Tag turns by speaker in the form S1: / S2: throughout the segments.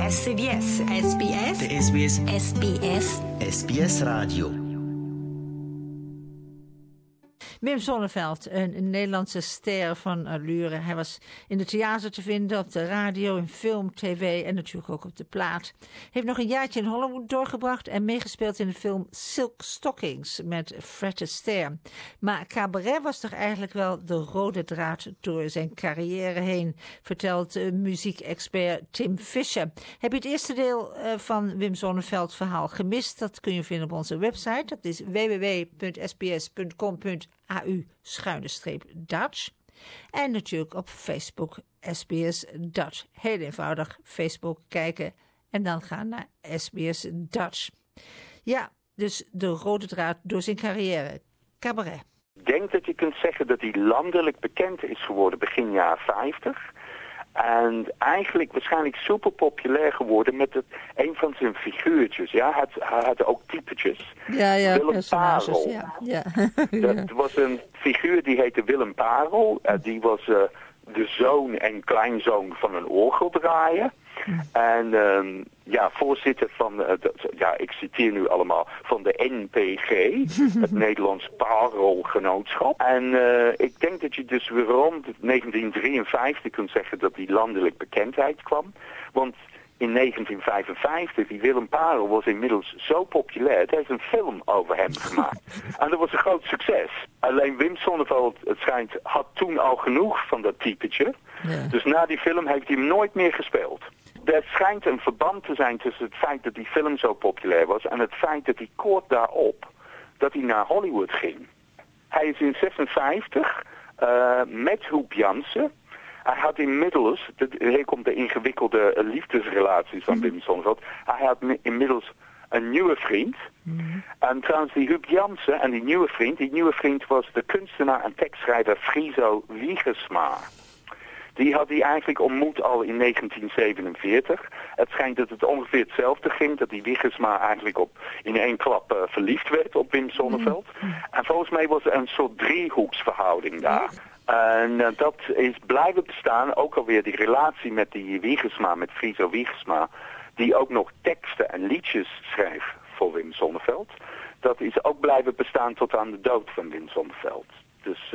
S1: SBS. SBS.
S2: De SBS.
S1: SBS.
S2: SBS Radio.
S3: Wim Sonneveld, een Nederlandse ster van allure. Hij was in de theater te vinden, op de radio, in film, tv en natuurlijk ook op de plaat. Heeft nog een jaartje in Hollywood doorgebracht en meegespeeld in de film Silk Stockings met Fred Astaire. Maar cabaret was toch eigenlijk wel de rode draad door zijn carrière heen, vertelt muziekexpert Tim Fischer. Heb je het eerste deel van Wim Sonneveld verhaal gemist? Dat kun je vinden op onze website. Dat is www.sbs.com.au/Dutch. En natuurlijk op Facebook SBS Dutch. Heel eenvoudig Facebook kijken en dan gaan naar SBS Dutch. Ja, dus de rode draad door zijn carrière. Cabaret.
S4: Ik denk dat je kunt zeggen dat hij landelijk bekend is geworden begin jaren 50. En eigenlijk waarschijnlijk super populair geworden met een van zijn figuurtjes. Ja, hij had ook typetjes.
S3: Ja,
S4: Willem Parel.
S3: Ja.
S4: Dat was een figuur die heette Willem Parel. Die was de zoon en kleinzoon van een orgeldraaier. En voorzitter van, ik citeer nu allemaal, van de NPG, het Nederlands Parelgenootschap. En ik denk dat je dus weer rond 1953 kunt zeggen dat die landelijk bekendheid kwam. Want in 1955, die Willem Parel was inmiddels zo populair, er is een film over hem gemaakt. En dat was een groot succes. Alleen Wim Sonneveld, het schijnt, had toen al genoeg van dat typetje. Ja. Dus na die film heeft hij hem nooit meer gespeeld. Er schijnt een verband te zijn tussen het feit dat die film zo populair was en het feit dat hij kort daarop, dat hij naar Hollywood ging. Hij is in 56 met Huub Jansen. Hij had inmiddels, hier komt de ingewikkelde liefdesrelaties van Wim Sonneveld. Hij had inmiddels een nieuwe vriend. En trouwens die Huub Jansen en die nieuwe vriend was de kunstenaar en tekstschrijver Friso Wiegersma. Die had hij eigenlijk ontmoet al in 1947. Het schijnt dat het ongeveer hetzelfde ging. Dat die Wiegersma eigenlijk in één klap verliefd werd op Wim Sonneveld. En volgens mij was er een soort driehoeksverhouding daar. En dat is blijven bestaan. Ook alweer die relatie met die Wiegersma, met Friso Wiegersma. Die ook nog teksten en liedjes schreef voor Wim Sonneveld. Dat is ook blijven bestaan tot aan de dood van Wim Sonneveld. Dus,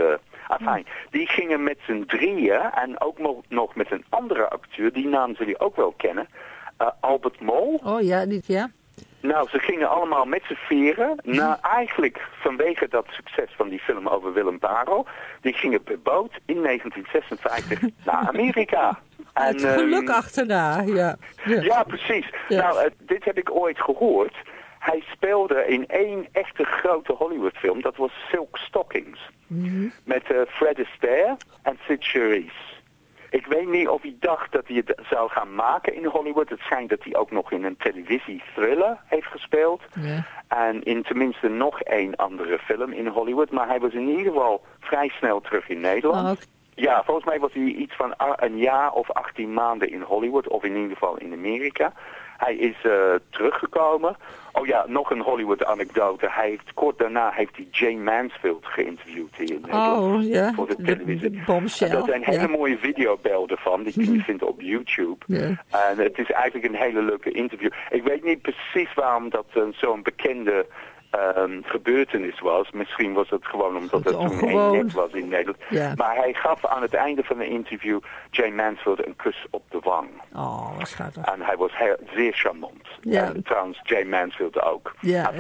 S4: die gingen met z'n drieën en ook nog met een andere acteur, die naam zullen jullie ook wel kennen, Albert Mol.
S3: Oh ja, ja.
S4: Nou, ze gingen allemaal met z'n vieren, eigenlijk vanwege dat succes van die film over Willem Parel, die gingen per boot in 1956 naar Amerika.
S3: Het geluk achterna, ja.
S4: Ja, precies. Ja. Nou, dit heb ik ooit gehoord. Hij speelde in één echte grote Hollywoodfilm, dat was Silk Stockings. Met Fred Astaire en Sid Charisse. Ik weet niet of hij dacht dat hij het zou gaan maken in Hollywood. Het schijnt dat hij ook nog in een televisie-thriller heeft gespeeld. Ja. En in tenminste nog één andere film in Hollywood. Maar hij was in ieder geval vrij snel terug in Nederland. Oh, okay. Ja, volgens mij was hij iets van een jaar of 18 maanden in Hollywood. Of in ieder geval in Amerika. Hij is teruggekomen. Oh ja, nog een Hollywood-anekdote. Kort daarna heeft hij Jane Mansfield geïnterviewd hier in Nederland. Voor de televisie.
S3: Bombshell.
S4: Er zijn hele mooie videobeelden van, die kun je vinden op YouTube. En het is eigenlijk een hele leuke interview. Ik weet niet precies waarom dat zo'n bekende gebeurtenis was. Misschien was het gewoon omdat het toen één hit was in Nederland. Ja. Maar hij gaf aan het einde van de interview Jane Mansfield een kus op de wang.
S3: Oh, wat schattig.
S4: En hij was zeer charmant. Ja. En trouwens Jane Mansfield ook.
S3: Ja.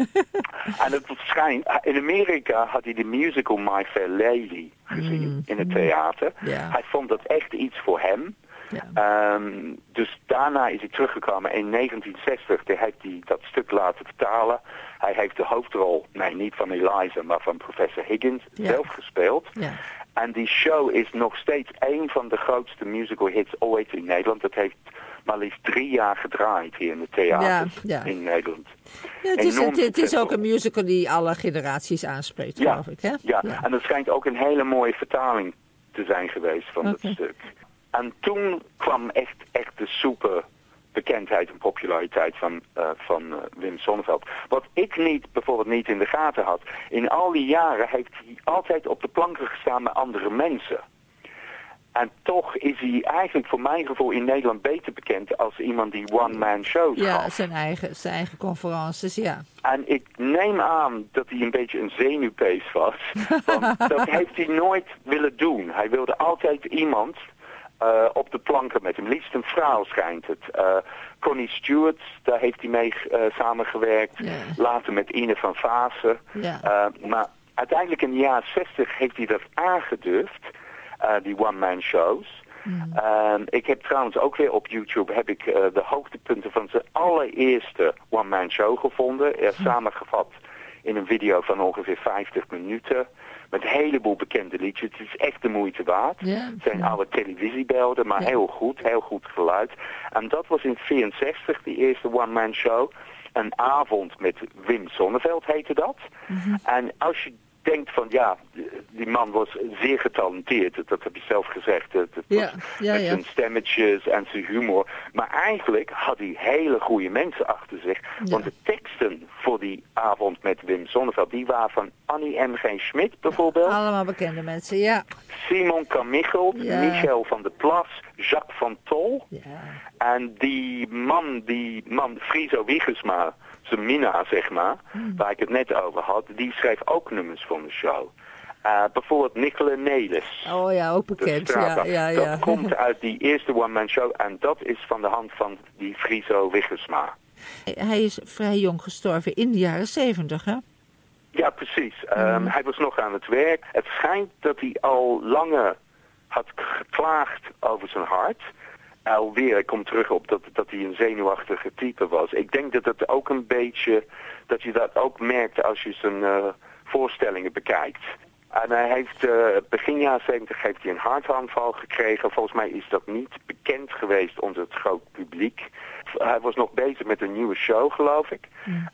S4: En het schijnt, in Amerika had hij de musical My Fair Lady gezien in het theater. Ja. Hij vond dat echt iets voor hem. Ja. Dus daarna is hij teruggekomen in 1960. Heeft hij dat stuk laten vertalen. Hij heeft de hoofdrol, niet van Eliza, maar van professor Higgins zelf gespeeld. Ja. En die show is nog steeds een van de grootste musical hits ooit in Nederland. Dat heeft maar liefst 3 jaar gedraaid hier in het theater in Nederland.
S3: Ja, het is ook een musical die alle generaties aanspreekt, geloof ik. Hè?
S4: Ja, en er schijnt ook een hele mooie vertaling te zijn geweest van dat stuk. En toen kwam echt de super bekendheid en populariteit van Wim Sonneveld. Wat ik bijvoorbeeld niet in de gaten had. In al die jaren heeft hij altijd op de planken gestaan met andere mensen. En toch is hij eigenlijk voor mijn gevoel in Nederland beter bekend als iemand die one-man shows
S3: Ja,
S4: gaf.
S3: zijn eigen conferences, ja.
S4: En ik neem aan dat hij een beetje een zenuwpees was. Want dat heeft hij nooit willen doen. Hij wilde altijd iemand op de planken met hem. Liefst een vrouw schijnt het. Connie Stewart, daar heeft hij mee samengewerkt.
S3: Ja.
S4: Later met Ine van Vaassen.
S3: Ja.
S4: Maar uiteindelijk in de jaren 60 heeft hij dat aangedurfd. Die one-man shows. Ik heb trouwens ook weer op YouTube de hoogtepunten van zijn allereerste one-man show gevonden. Samengevat in een video van ongeveer 50 minuten. Met een heleboel bekende liedjes. Het is echt de moeite waard.
S3: Ja.
S4: Het zijn oude televisiebeelden, maar heel goed geluid. En dat was in 1964, die eerste one-man show. Een avond met Wim Sonneveld heette dat. En als je denkt van die man was zeer getalenteerd, dat heb je zelf gezegd. Het was met zijn stemmetjes en zijn humor. Maar eigenlijk had hij hele goede mensen achter zich. Ja. Want de teksten voor die avond met Wim Sonneveld, die waren van Annie M. G. Schmid bijvoorbeeld.
S3: Allemaal bekende mensen, ja.
S4: Simon Kamichelt, Michel van der Plas, Jacques van Tol. Ja. En die man Friso Wiegersma, zijn minnaar zeg maar, waar ik het net over had, die schreef ook nummers van de show. Bijvoorbeeld Nicola Nelis.
S3: Oh ja, ook bekend. Ja.
S4: Dat komt uit die eerste one-man show en dat is van de hand van die Friso Wiegersma.
S3: Hij is vrij jong gestorven in de jaren 70, hè?
S4: Ja, precies. Hij was nog aan het werk. Het schijnt dat hij al langer had geklaagd over zijn hart. Alweer, ik kom terug op dat hij een zenuwachtige type was. Ik denk dat het ook een beetje, dat je dat ook merkt als je zijn voorstellingen bekijkt. En hij heeft begin jaren 70 heeft hij een hartaanval gekregen. Volgens mij is dat niet bekend geweest onder het groot publiek. Hij was nog bezig met een nieuwe show, geloof ik.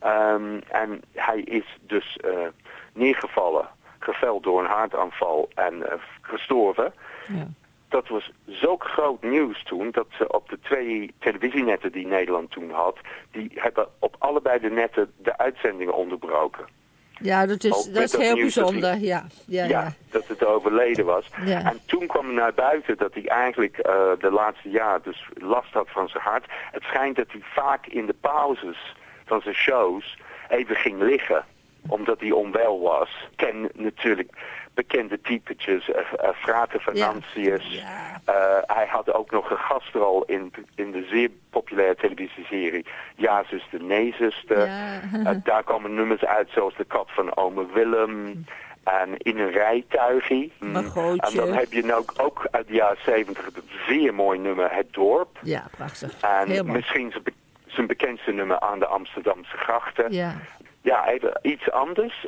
S4: En hij is dus neergevallen, geveld door een hartaanval en gestorven. Ja. Dat was zulk groot nieuws toen, dat ze op de 2 televisienetten die Nederland toen had, die hebben op allebei de netten de uitzendingen onderbroken.
S3: Ja, dat is heel bijzonder, ja.
S4: Dat het overleden was. Ja. En toen kwam naar buiten dat hij eigenlijk de laatste jaar dus last had van zijn hart. Het schijnt dat hij vaak in de pauzes van zijn shows even ging liggen, omdat hij onwel was. Ik ken natuurlijk bekende typetjes, Frate Venantius. Ja. Hij had ook nog een gastrol in de zeer populaire televisieserie Ja, zuster, nee, zuster. Ja. Daar komen nummers uit zoals De Kat van Ome Willem en In een rijtuigie. En dan heb je nou ook uit de jaren 70 het zeer mooi nummer Het Dorp.
S3: Ja, prachtig.
S4: En misschien zijn bekendste nummer Aan de Amsterdamse grachten. Ja, even iets anders.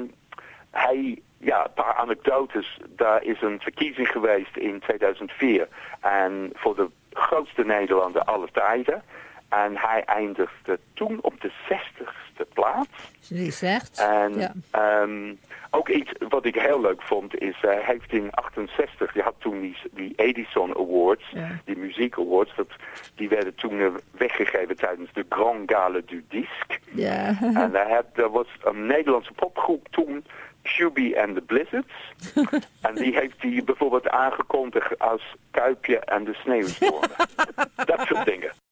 S4: Een paar anekdotes. Daar is een verkiezing geweest in 2004. En voor de grootste Nederlander aller tijden. En hij eindigde toen op de 60ste plaats.
S3: Die zegt.
S4: En ook iets wat ik heel leuk vond is, hij heeft in 68, je had toen die Edison Awards, die muziek awards, die werden toen weggegeven tijdens de Grand Gala du Disque.
S3: Ja.
S4: En er was een Nederlandse popgroep toen, QB and the Blizzards. En die heeft hij bijvoorbeeld aangekondigd als Kuipje en de Sneeuwstormen. Dat soort dingen.